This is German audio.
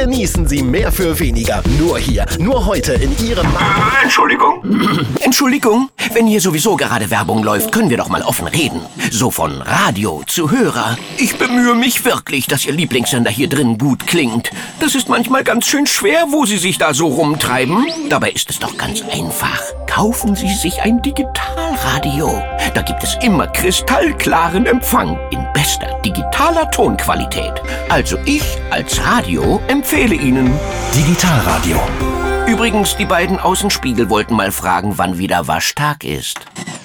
Genießen Sie mehr für weniger. Nur hier, nur heute in Ihrem... Entschuldigung, wenn hier sowieso gerade Werbung läuft, können wir doch mal offen reden. So von Radio zu Hörer. Ich bemühe mich wirklich, dass Ihr Lieblingssender hier drin gut klingt. Das ist manchmal ganz schön schwer, wo Sie sich da so rumtreiben. Dabei ist es doch ganz einfach. Kaufen Sie sich ein Digitalradio. Da gibt es immer kristallklaren Empfang in bester digitaler Tonqualität. Also ich als Radio empfehle Ihnen Digitalradio. Übrigens, die beiden Außenspiegel wollten mal fragen, wann wieder Waschtag ist.